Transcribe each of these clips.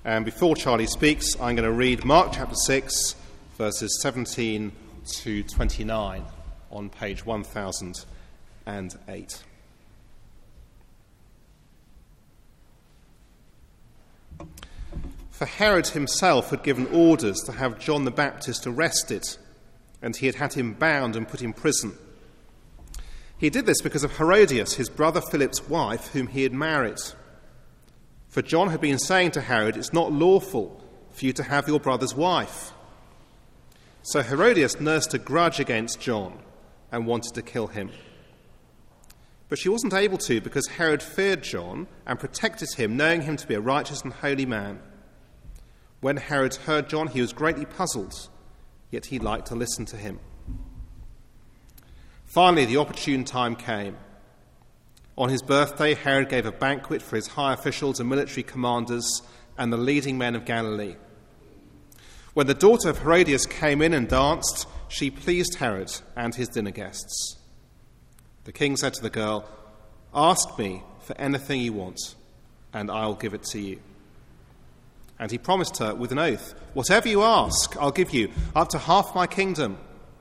And before Charlie speaks, I'm going to read Mark chapter 6, verses 17 to 29 on page 1008. For Herod himself had given orders to have John the Baptist arrested, and he had him bound and put in prison. He did this because of Herodias, his brother Philip's wife, whom he had married. For John had been saying to Herod, "It's not lawful for you to have your brother's wife." So Herodias nursed a grudge against John and wanted to kill him. But she wasn't able to, because Herod feared John and protected him, knowing him to be a righteous and holy man. When Herod heard John, he was greatly puzzled, yet he liked to listen to him. Finally, the opportune time came. On his birthday, Herod gave a banquet for his high officials and military commanders and the leading men of Galilee. When the daughter of Herodias came in and danced, she pleased Herod and his dinner guests. The king said to the girl, "Ask me for anything you want, and I'll give it to you." And he promised her with an oath, "Whatever you ask, I'll give you, up to half my kingdom."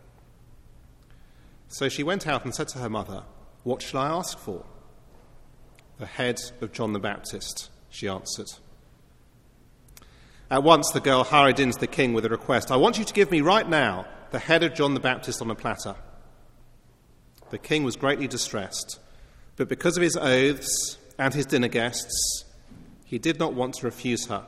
So she went out and said to her mother, "What shall I ask for?" "The head of John the Baptist," she answered. At once the girl hurried into the king with a request, "I want you to give me right now the head of John the Baptist on a platter." The king was greatly distressed, but because of his oaths and his dinner guests, he did not want to refuse her.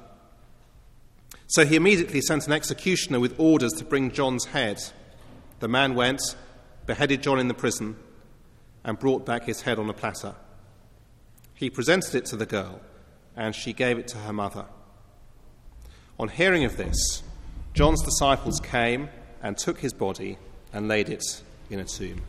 So he immediately sent an executioner with orders to bring John's head. The man went, beheaded John in the prison, and brought back his head on a platter. He presented it to the girl, and she gave it to her mother. On hearing of this, John's disciples came and took his body and laid it in a tomb.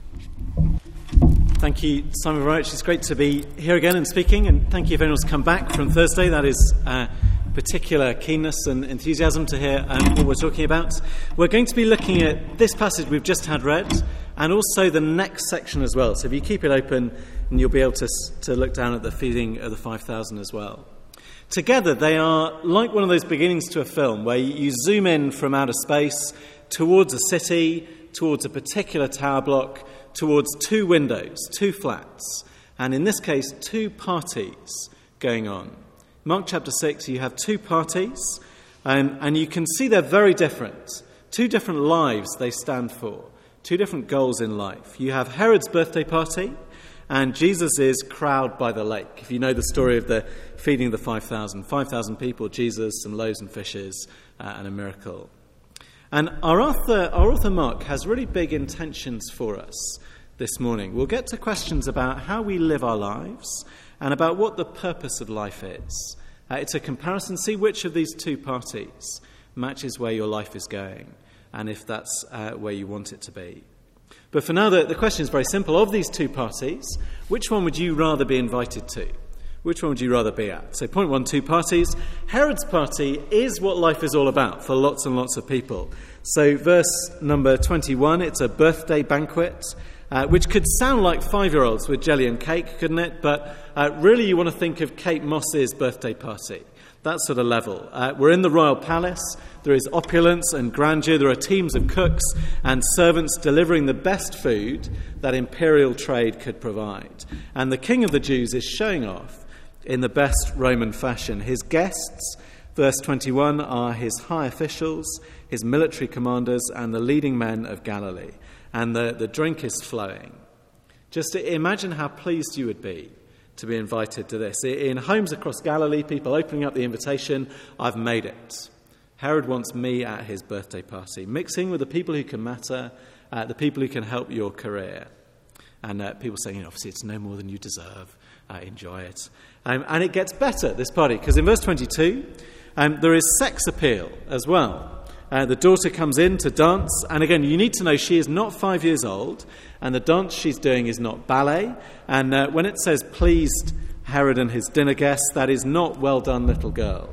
Thank you, Simon Roach. It's great to be here again and speaking, and thank you if anyone's come back from Thursday. That is particular keenness and enthusiasm to hear what we're talking about. We're going to be looking at this passage we've just had read, and also the next section as well. So if you keep it open, and you'll be able to look down at the feeding of the 5,000 as well. Together, they are like one of those beginnings to a film where you zoom in from outer space towards a city, towards a particular tower block, towards two windows, two flats, and in this case, two parties going on. Mark chapter 6, you have two parties, and you can see they're very different. Two different lives they stand for, two different goals in life. You have Herod's birthday party and Jesus' crowd by the lake. If you know the story of the feeding the 5,000 people, Jesus, some loaves and fishes, and a miracle. And our author Mark has really big intentions for us this morning. We'll get to questions about how we live our lives and about what the purpose of life is. It's a comparison. See which of these two parties matches where your life is going and if that's where you want it to be. But for now, the question is very simple. Of these two parties, which one would you rather be invited to? Which one would you rather be at? So point one, two parties. Herod's party is what life is all about for lots and lots of people. So verse number 21, it's a birthday banquet, which could sound like 5-year-olds with jelly and cake, couldn't it? But really you want to think of Kate Moss's birthday party, that sort of level. We're in the royal palace. There is opulence and grandeur. There are teams of cooks and servants delivering the best food that imperial trade could provide. And the king of the Jews is showing off in the best Roman fashion. His guests, verse 21, are his high officials, his military commanders, and the leading men of Galilee. And the drink is flowing. Just imagine how pleased you would be to be invited to this. In homes across Galilee, people opening up the invitation, "I've made it. Herod wants me at his birthday party," mixing with the people who can matter, the people who can help your career. And people saying, obviously it's no more than you deserve. Enjoy it. And it gets better, this party, because in verse 22, there is sex appeal as well. The daughter comes in to dance, and again, you need to know she is not 5 years old, and the dance she's doing is not ballet. And when it says pleased Herod and his dinner guests, that is not well done, little girl.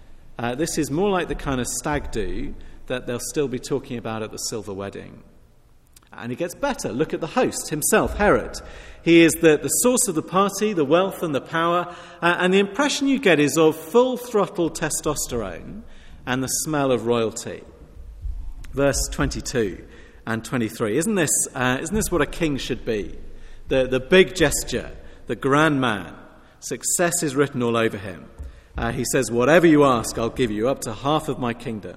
This is more like the kind of stag do that they'll still be talking about at the silver wedding. And it gets better. Look at the host himself, Herod. He is the source of the party, the wealth and the power, and the impression you get is of full-throttle testosterone and the smell of royalty. Verse 22 and 23. Isn't this what a king should be? The big gesture, the grand man. Success is written all over him. He says, whatever you ask, I'll give you, up to half of my kingdom.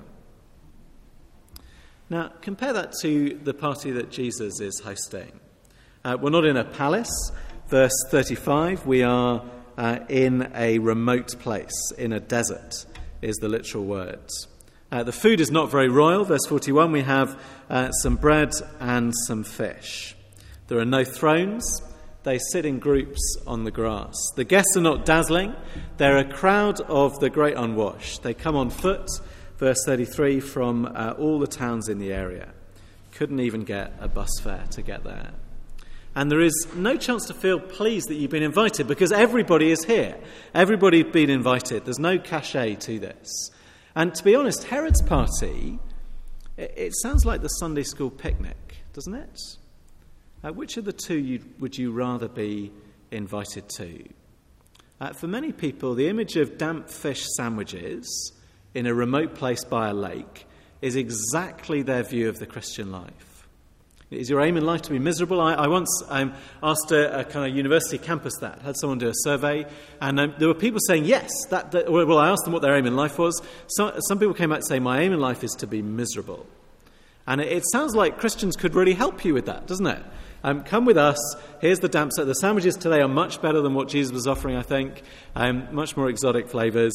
Now, compare that to the party that Jesus is hosting. We're not in a palace. Verse 35, we are in a remote place, in a desert, is the literal words. The food is not very royal. Verse 41, we have some bread and some fish. There are no thrones. They sit in groups on the grass. The guests are not dazzling. They're a crowd of the great unwashed. They come on foot, verse 33, from all the towns in the area. Couldn't even get a bus fare to get there. And there is no chance to feel pleased that you've been invited because everybody is here. Everybody's been invited. There's no cachet to this. And to be honest, Herod's party, it sounds like the Sunday school picnic, doesn't it? Which of the two would you rather be invited to? For many people, the image of damp fish sandwiches in a remote place by a lake is exactly their view of the Christian life. Is your aim in life to be miserable? I once asked a kind of university campus that. Had someone do a survey, and there were people saying yes. Well, I asked them what their aim in life was. Some people came out saying, my aim in life is to be miserable. And it sounds like Christians could really help you with that, doesn't it? Come with us. Here's the damp set. The sandwiches today are much better than what Jesus was offering, I think. Much more exotic flavours.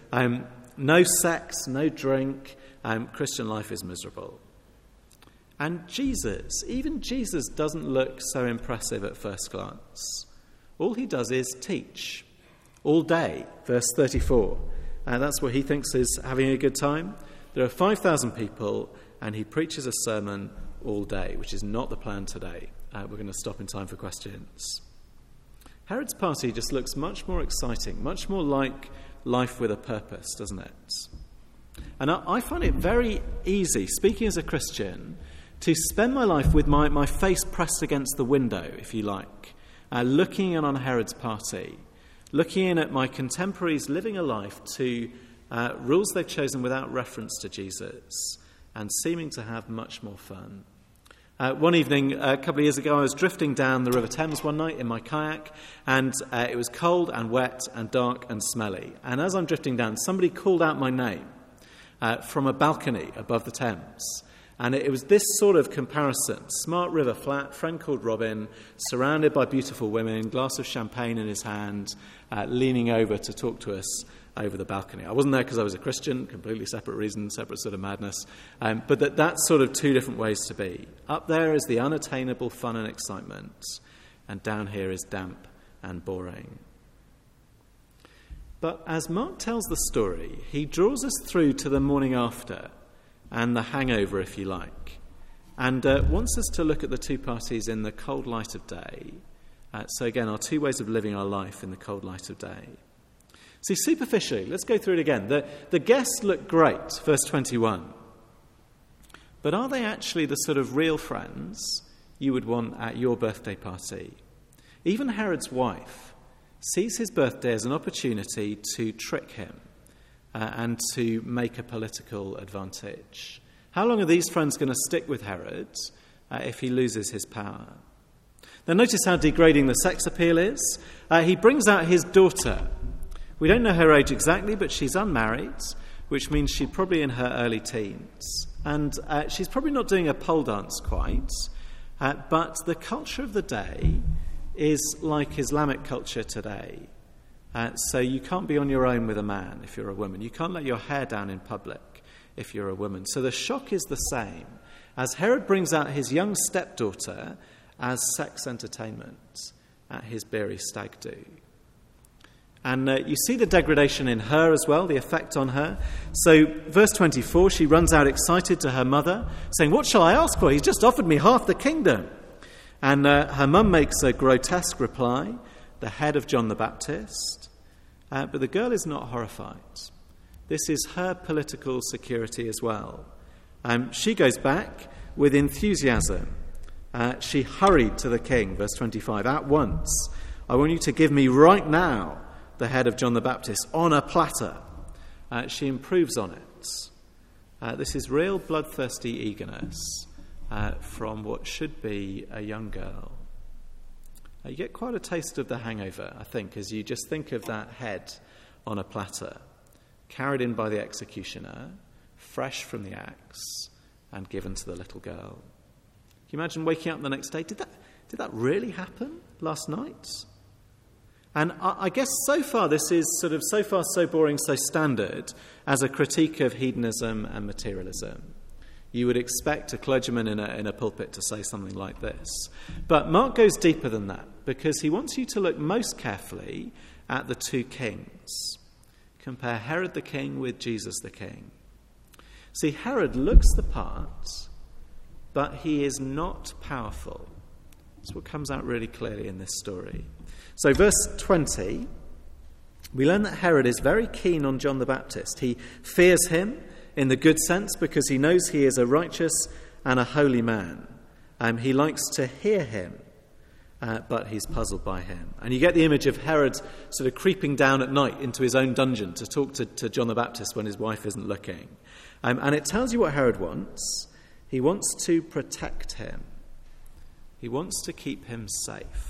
No sex, no drink. Christian life is miserable. And even Jesus doesn't look so impressive at first glance. All he does is teach all day, verse 34. And that's what he thinks is having a good time. There are 5,000 people, and he preaches a sermon all day, which is not the plan today. We're going to stop in time for questions. Herod's party just looks much more exciting, much more like life with a purpose, doesn't it? And I find it very easy, speaking as a Christian, to spend my life with my face pressed against the window, if you like, looking in on Herod's party, looking in at my contemporaries living a life to rules they've chosen without reference to Jesus, and seeming to have much more fun. One evening, a couple of years ago, I was drifting down the River Thames one night in my kayak, and it was cold and wet and dark and smelly. And as I'm drifting down, somebody called out my name from a balcony above the Thames. And it was this sort of comparison. Smart river flat, friend called Robin, surrounded by beautiful women, glass of champagne in his hand, leaning over to talk to us over the balcony. I wasn't there because I was a Christian, completely separate reason, separate sort of madness. But that's sort of two different ways to be. Up there is the unattainable fun and excitement, and down here is damp and boring. But as Mark tells the story, he draws us through to the morning after, and the hangover, if you like, and wants us to look at the two parties in the cold light of day. So again, our two ways of living our life in the cold light of day. See, superficially, let's go through it again. The guests look great, verse 21. But are they actually the sort of real friends you would want at your birthday party? Even Herod's wife sees his birthday as an opportunity to trick him and to make a political advantage. How long are these friends going to stick with Herod if he loses his power? Now notice how degrading the sex appeal is. He brings out his daughter. We don't know her age exactly, but she's unmarried, which means she's probably in her early teens. And she's probably not doing a pole dance quite, but the culture of the day is like Islamic culture today. So you can't be on your own with a man if you're a woman. You can't let your hair down in public if you're a woman. So the shock is the same, as Herod brings out his young stepdaughter as sex entertainment at his beery stag do. And you see the degradation in her as well, the effect on her. So verse 24, she runs out excited to her mother, saying, "What shall I ask for? He's just offered me half the kingdom." And her mum makes a grotesque reply, the head of John the Baptist. But the girl is not horrified. This is her political security as well. She goes back with enthusiasm. she hurried to the king, verse 25, "At once, I want you to give me right now the head of John the Baptist on a platter." She improves on it. This is real bloodthirsty eagerness from what should be a young girl. You get quite a taste of The Hangover, I think, as you just think of that head on a platter, carried in by the executioner, fresh from the axe, and given to the little girl. Can you imagine waking up the next day? Did that really happen last night? And I guess so far this is sort of so far so boring, so standard as a critique of hedonism and materialism. You would expect a clergyman in a pulpit to say something like this. But Mark goes deeper than that, because he wants you to look most carefully at the two kings. Compare Herod the king with Jesus the king. See, Herod looks the part, but he is not powerful. That's what comes out really clearly in this story. So verse 20, we learn that Herod is very keen on John the Baptist. He fears him in the good sense because he knows he is a righteous and a holy man. He likes to hear him, but he's puzzled by him. And you get the image of Herod sort of creeping down at night into his own dungeon to talk to John the Baptist when his wife isn't looking. And it tells you what Herod wants. He wants to protect him. He wants to keep him safe.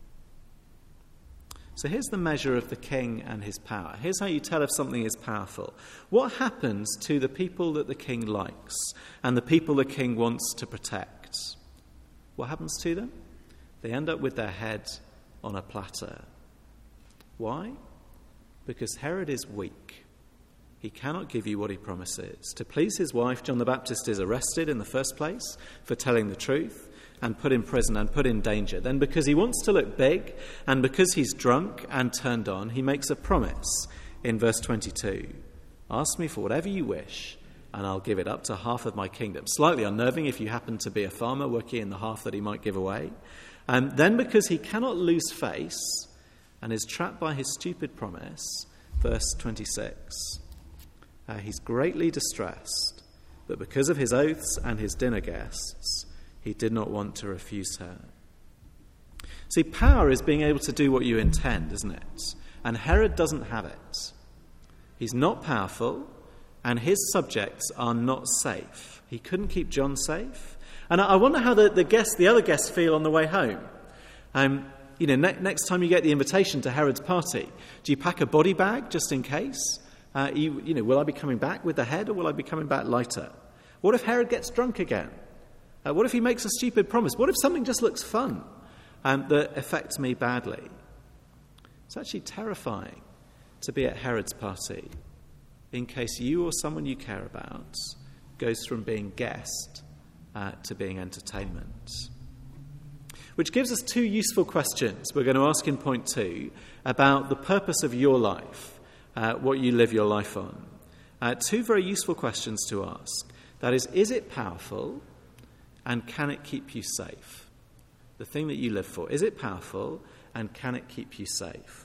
So here's the measure of the king and his power. Here's how you tell if something is powerful. What happens to the people that the king likes and the people the king wants to protect? What happens to them? They end up with their head on a platter. Why? Because Herod is weak. He cannot give you what he promises. To please his wife, John the Baptist is arrested in the first place for telling the truth and put in prison and put in danger. Then because he wants to look big and because he's drunk and turned on, he makes a promise in verse 22. "Ask me for whatever you wish and I'll give it up to half of my kingdom." Slightly unnerving if you happen to be a farmer working in the half that he might give away. And then because he cannot lose face and is trapped by his stupid promise, verse 26. He's greatly distressed, but because of his oaths and his dinner guests, he did not want to refuse her. See, power is being able to do what you intend, isn't it? And Herod doesn't have it. He's not powerful, and his subjects are not safe. He couldn't keep John safe. And I wonder how the other guests feel on the way home. Next time you get the invitation to Herod's party, do you pack a body bag just in case? Will I be coming back with the head or will I be coming back lighter? What if Herod gets drunk again? What if he makes a stupid promise? What if something just looks fun that affects me badly? It's actually terrifying to be at Herod's party in case you or someone you care about goes from being guest to being entertainment. Which gives us two useful questions we're going to ask in point 2 about the purpose of your life, what you live your life on. Two very useful questions to ask. That is it powerful? And can it keep you safe? The thing that you live for, is it powerful and can it keep you safe?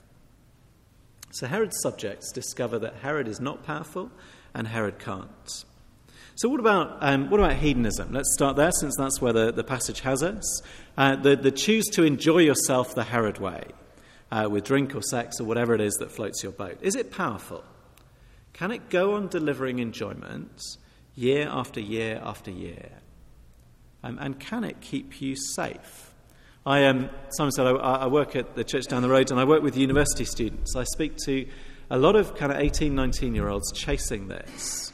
So Herod's subjects discover that Herod is not powerful and Herod can't. So what about hedonism? Let's start there, since that's where the passage has us. The choose to enjoy yourself the Herod way, with drink or sex or whatever it is that floats your boat. Is it powerful? Can it go on delivering enjoyment year after year after year? And can it keep you safe? Simon said I work at the church down the road and I work with university students. I speak to a lot of kind of 18, 19-year-olds chasing this.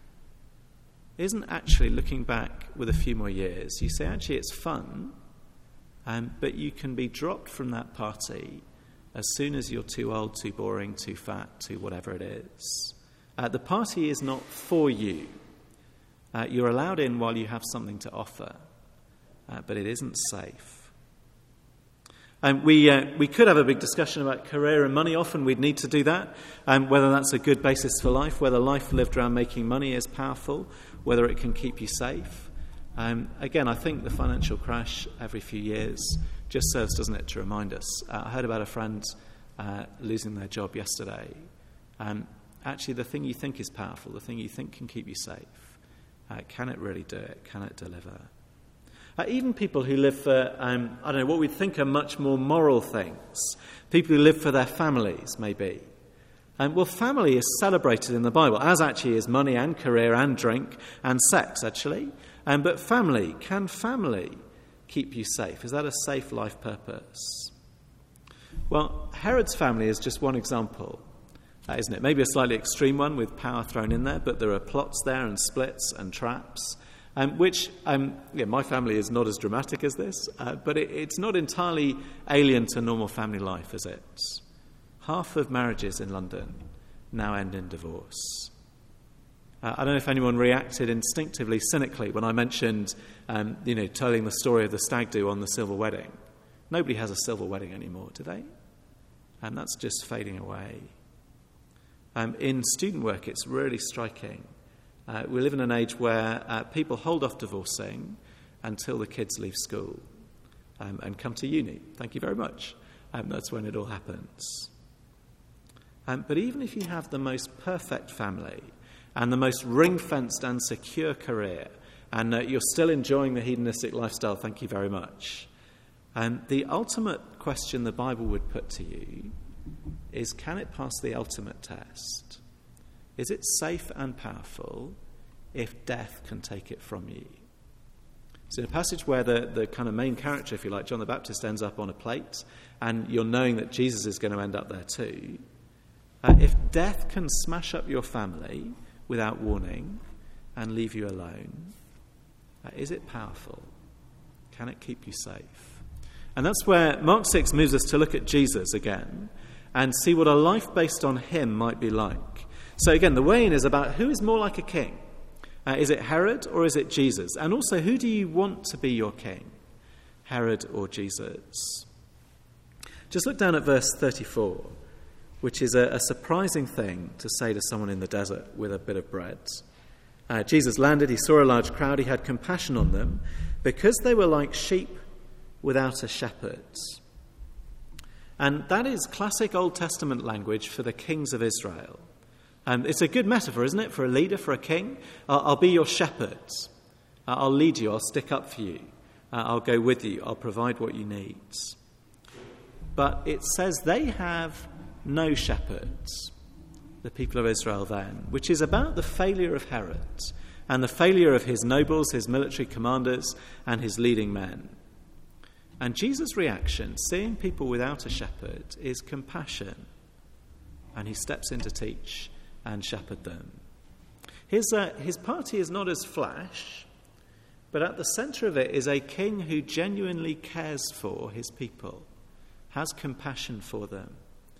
Isn't actually looking back with a few more years, you say actually it's fun, but you can be dropped from that party as soon as you're too old, too boring, too fat, too whatever it is. The party is not for you. You're allowed in while you have something to offer, but it isn't safe. We could have a big discussion about career and money. Often we'd need to do that, whether that's a good basis for life, whether life lived around making money is powerful, whether it can keep you safe. Again, I think the financial crash every few years just serves, doesn't it, to remind us. I heard about a friend losing their job yesterday. Actually, the thing you think is powerful, the thing you think can keep you safe, can it really do it? Can it deliver? Even people who live for, what we'd think are much more moral things. People who live for their families, maybe. Well, family is celebrated in the Bible, as actually is money and career and drink and sex, actually. But family, can family keep you safe? Is that a safe life purpose? Well, Herod's family is just one example, isn't it? Maybe a slightly extreme one with power thrown in there, but there are plots there and splits and traps, my family is not as dramatic as this, but it's not entirely alien to normal family life, is it? Half of marriages in London now end in divorce. I don't know if anyone reacted instinctively cynically when I mentioned, telling the story of the stag do on the silver wedding. Nobody has a silver wedding anymore, do they? And that's just fading away. In student work, it's really striking. We live in an age where people hold off divorcing until the kids leave school and come to uni. Thank you very much. That's when it all happens. But even if you have the most perfect family and the most ring-fenced and secure career, and you're still enjoying the hedonistic lifestyle, thank you very much, the ultimate question the Bible would put to you is, can it pass the ultimate test? Is it safe and powerful if death can take it from you? It's in a passage where the kind of main character, if you like, John the Baptist, ends up on a plate, and you're knowing that Jesus is going to end up there too. If death can smash up your family without warning and leave you alone, is it powerful? Can it keep you safe? And that's where Mark 6 moves us to look at Jesus again and see what a life based on him might be like. So again, the way in is about who is more like a king. Is it Herod or is it Jesus? And also, who do you want to be your king? Herod or Jesus? Just look down at verse 34, which is a surprising thing to say to someone in the desert with a bit of bread. Jesus landed, he saw a large crowd, he had compassion on them because they were like sheep without a shepherd. And that is classic Old Testament language for the kings of Israel. It's a good metaphor, isn't it, for a leader, for a king? I'll be your shepherd. I'll lead you. I'll stick up for you. I'll go with you. I'll provide what you need. But it says they have no shepherds, the people of Israel then, which is about the failure of Herod and the failure of his nobles, his military commanders, and his leading men. And Jesus' reaction, seeing people without a shepherd, is compassion. And he steps in to teach and shepherd them. His party is not as flash, but at the centre of it is a king who genuinely cares for his people, has compassion for them.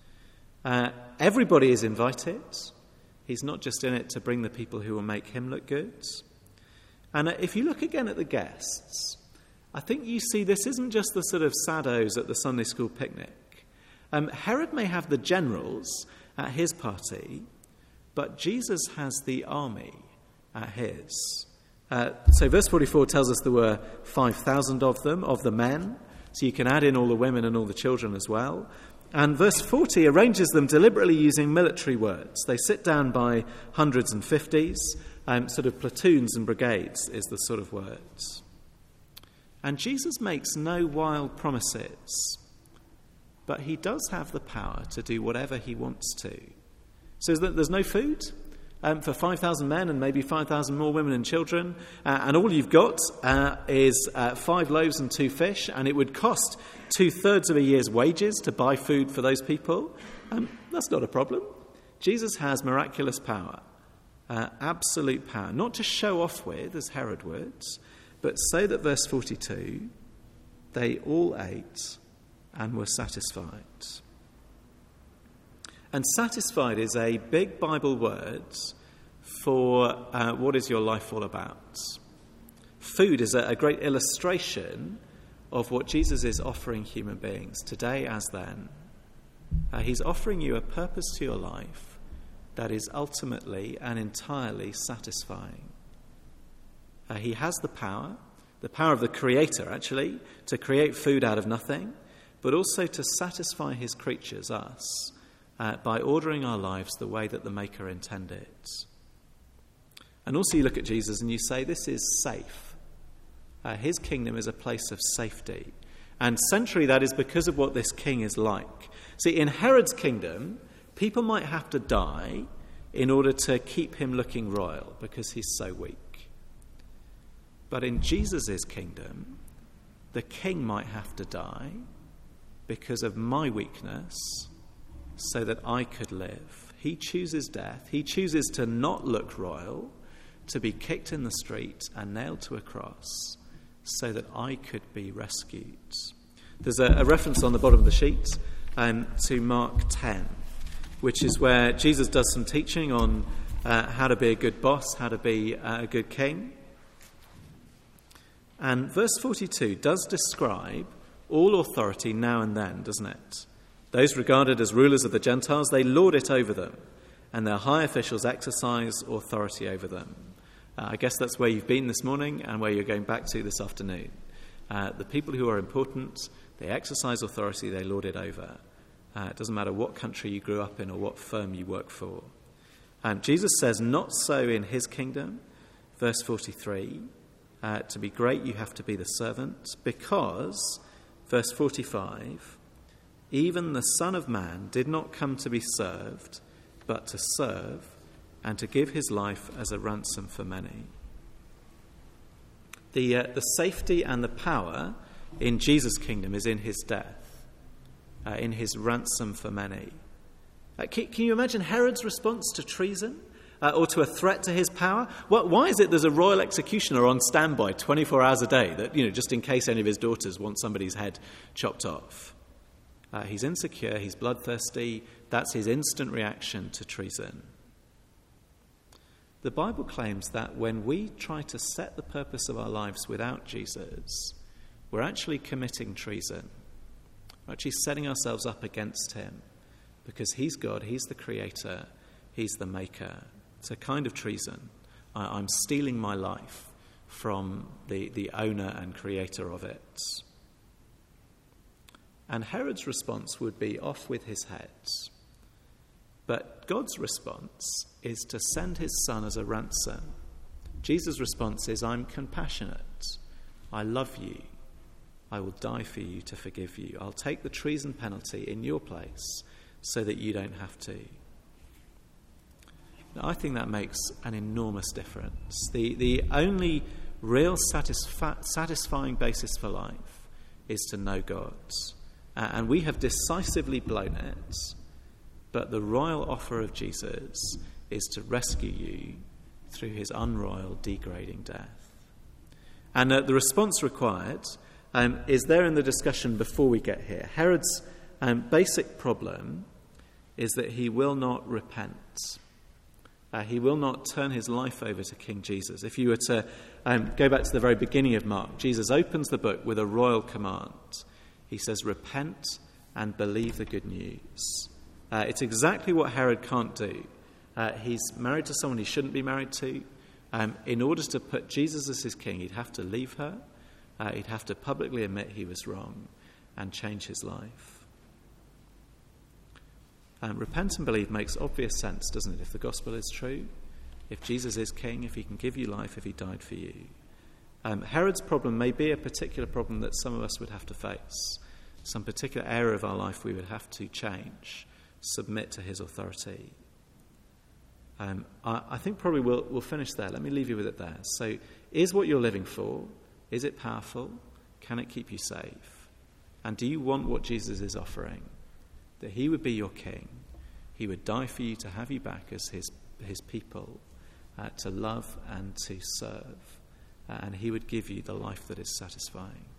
Everybody is invited. He's not just in it to bring the people who will make him look good. And if you look again at the guests, I think you see this isn't just the sort of saddos at the Sunday school picnic. Herod may have the generals at his party, but Jesus has the army at his. So verse 44 tells us there were 5,000 of them, of the men, so you can add in all the women and all the children as well. And verse 40 arranges them deliberately using military words. They sit down by hundreds and fifties, sort of platoons and brigades is the sort of words. And Jesus makes no wild promises, but he does have the power to do whatever he wants to. So there's no food for 5,000 men and maybe 5,000 more women and children, and all you've got is 5 loaves and 2 fish, and it would cost 2/3 of a year's wages to buy food for those people. That's not a problem. Jesus has miraculous power, absolute power, not to show off with, as Herod would, but so that, verse 42, they all ate and were satisfied. And satisfied is a big Bible word for what is your life all about. Food is a great illustration of what Jesus is offering human beings today as then. He's offering you a purpose to your life that is ultimately and entirely satisfying. He has the power of the Creator, actually, to create food out of nothing, but also to satisfy his creatures, us, by ordering our lives the way that the Maker intended. And also you look at Jesus and you say, this is safe. His kingdom is a place of safety. And centrally, that is because of what this king is like. See, in Herod's kingdom, people might have to die in order to keep him looking royal because he's so weak. But in Jesus' kingdom, the king might have to die because of my weakness so that I could live. He chooses death. He chooses to not look royal, to be kicked in the street and nailed to a cross so that I could be rescued. There's a reference on the bottom of the sheet to Mark 10, which is where Jesus does some teaching on how to be a good boss, how to be a good king. And verse 42 does describe all authority now and then, doesn't it? Those regarded as rulers of the Gentiles, they lord it over them, and their high officials exercise authority over them. I guess that's where you've been this morning and where you're going back to this afternoon. The people who are important, they exercise authority, they lord it over. It doesn't matter what country you grew up in or what firm you work for. Jesus says, not so in his kingdom. Verse 43, to be great you have to be the servant, because, verse 45, even the Son of Man did not come to be served, but to serve and to give his life as a ransom for many. The safety and the power in Jesus' kingdom is in his death, in his ransom for many. Can you imagine Herod's response to treason or to a threat to his power? Why is it there's a royal executioner on standby 24 hours a day that, just in case any of his daughters want somebody's head chopped off? He's insecure, he's bloodthirsty. That's his instant reaction to treason. The Bible claims that when we try to set the purpose of our lives without Jesus, we're actually committing treason. We're actually setting ourselves up against him because he's God, he's the creator, he's the maker. It's a kind of treason. I'm stealing my life from the owner and creator of it. And Herod's response would be off with his head. But God's response is to send his son as a ransom. Jesus' response is, I'm compassionate. I love you. I will die for you to forgive you. I'll take the treason penalty in your place so that you don't have to. Now, I think that makes an enormous difference. The only real satisfying basis for life is to know God. And we have decisively blown it. But the royal offer of Jesus is to rescue you through his unroyal, degrading death. And the response required is there in the discussion before we get here. Herod's basic problem is that he will not repent. He will not turn his life over to King Jesus. If you were to go back to the very beginning of Mark, Jesus opens the book with a royal command. He says, repent and believe the good news. It's exactly what Herod can't do. He's married to someone he shouldn't be married to. In order to put Jesus as his king, he'd have to leave her. He'd have to publicly admit he was wrong and change his life. Repent and believe makes obvious sense, doesn't it? If the gospel is true, if Jesus is king, if he can give you life, if he died for you. Herod's problem may be a particular problem that some of us would have to face. Some particular area of our life we would have to change, submit to his authority. I think probably we'll finish there. Let me leave you with it there. So, is what you're living for, is it powerful? Can it keep you safe? And do you want what Jesus is offering? That he would be your king. He would die for you to have you back as his people, to love and to serve. And he would give you the life that is satisfying.